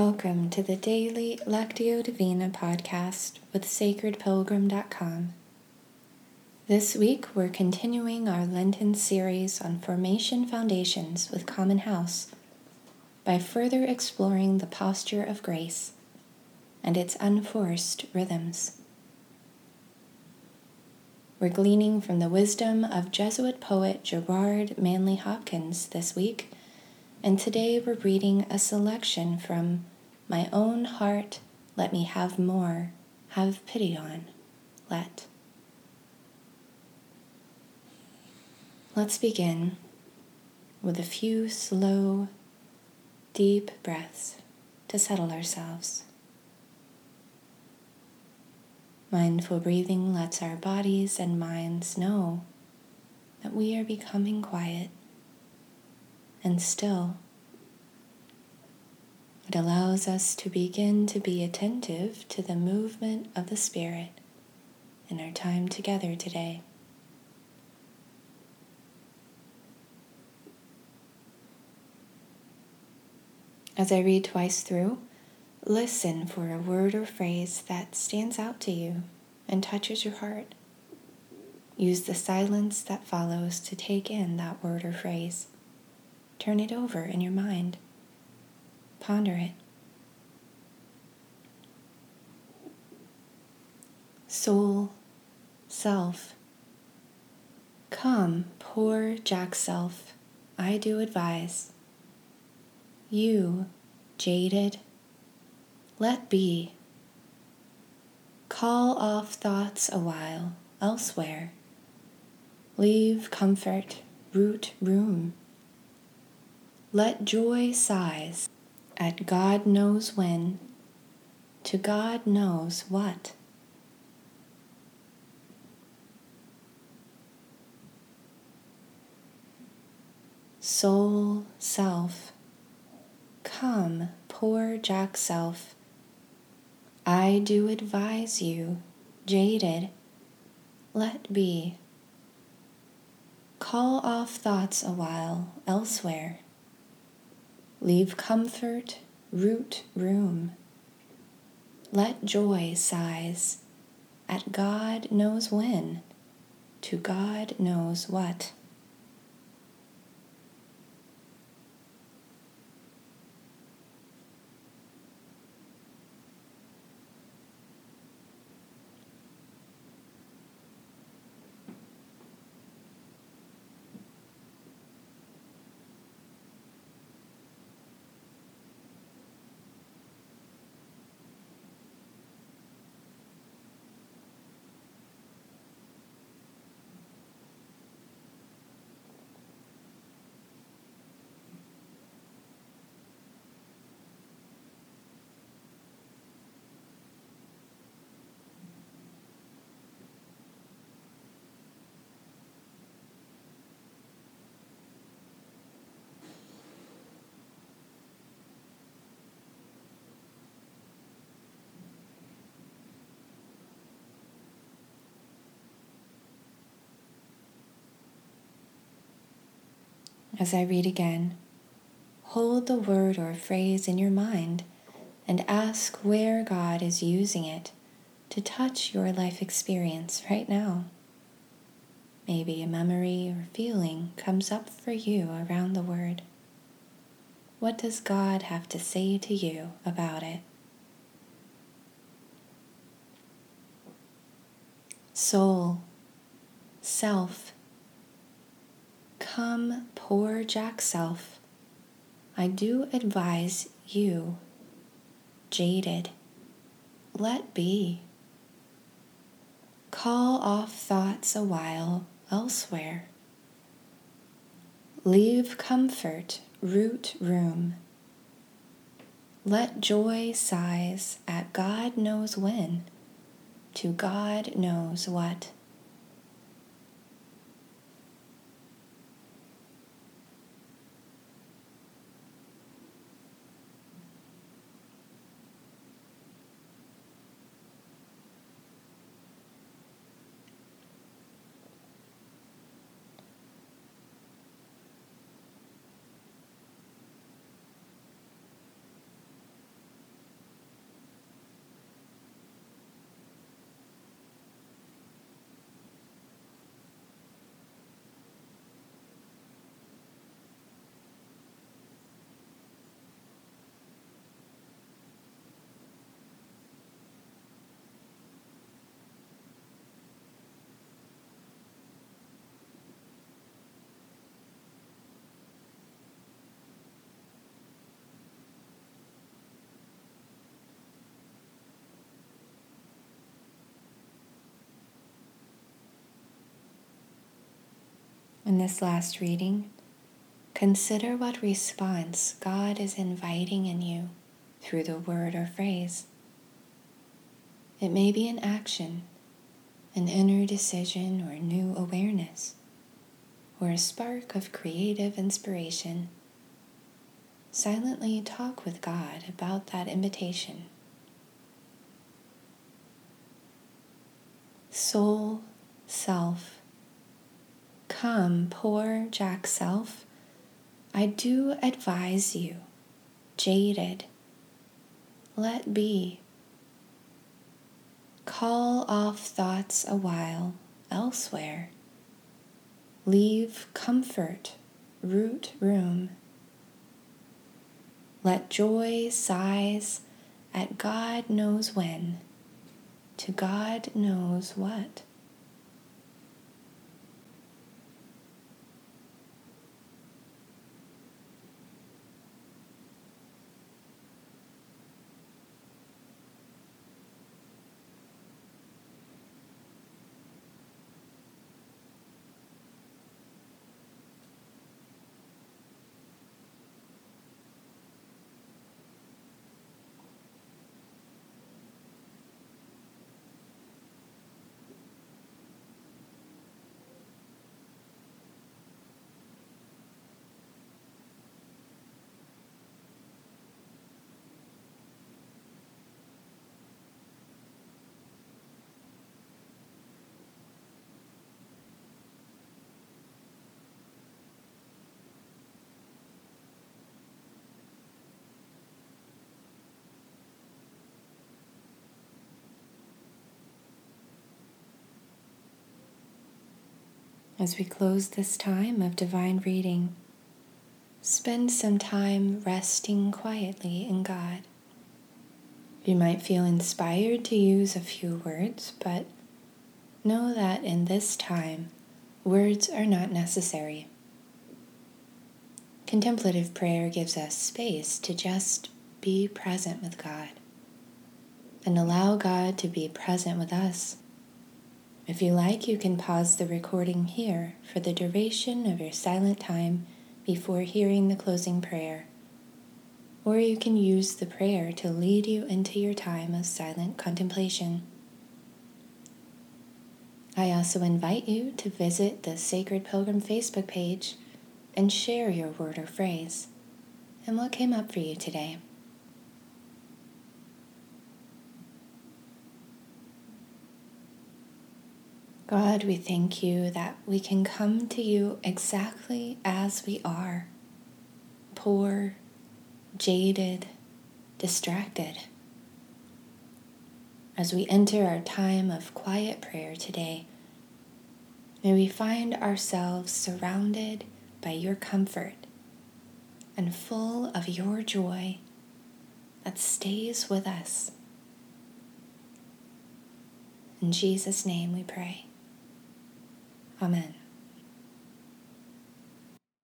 Welcome to the Daily Lectio Divina podcast with sacredpilgrim.com. This week we're continuing our Lenten series on formation foundations with Common House by further exploring the posture of grace and its unforced rhythms. We're gleaning from the wisdom of Jesuit poet Gerard Manley Hopkins this week, and today we're reading a selection from My Own Heart, Let Me Have More, Have Pity On, Let. Let's begin with a few slow, deep breaths to settle ourselves. Mindful breathing lets our bodies and minds know that we are becoming quiet and still. It allows us to begin to be attentive to the movement of the Spirit in our time together today. As I read twice through, listen for a word or phrase that stands out to you and touches your heart. Use the silence that follows to take in that word or phrase. Turn it over in your mind. Ponder it. Soul, self. Come, poor Jack self, I do advise. You, jaded, let be. Call off thoughts awhile elsewhere. Leave comfort, root room. Let joy sighs at God knows when, to God knows what. Soul, self, come, poor Jack self, I do advise you, jaded, let be. Call off thoughts awhile elsewhere. Leave comfort, root room. Let joy sighs at God knows when, to God knows what. As I read again, hold the word or phrase in your mind and ask where God is using it to touch your life experience right now. Maybe a memory or feeling comes up for you around the word. What does God have to say to you about it? Soul, self, come, poor Jack self, I do advise you, jaded, let be. Call off thoughts awhile elsewhere. Leave comfort, root room. Let joy sighs at God knows when, to God knows what. In this last reading, consider what response God is inviting in you through the word or phrase. It may be an action, an inner decision or new awareness, or a spark of creative inspiration. Silently talk with God about that invitation. Soul, self, come, poor Jack self, I do advise you, jaded, let be. Call off thoughts a while elsewhere. Leave comfort, root room. Let joy sighs at God knows when, to God knows what. As we close this time of divine reading, spend some time resting quietly in God. You might feel inspired to use a few words, but know that in this time, words are not necessary. Contemplative prayer gives us space to just be present with God and allow God to be present with us. If you like, you can pause the recording here for the duration of your silent time before hearing the closing prayer, or you can use the prayer to lead you into your time of silent contemplation. I also invite you to visit the Sacred Pilgrim Facebook page and share your word or phrase and what came up for you today. God, we thank you that we can come to you exactly as we are, poor, jaded, distracted. As we enter our time of quiet prayer today, may we find ourselves surrounded by your comfort and full of your joy that stays with us. In Jesus' name we pray. Amen.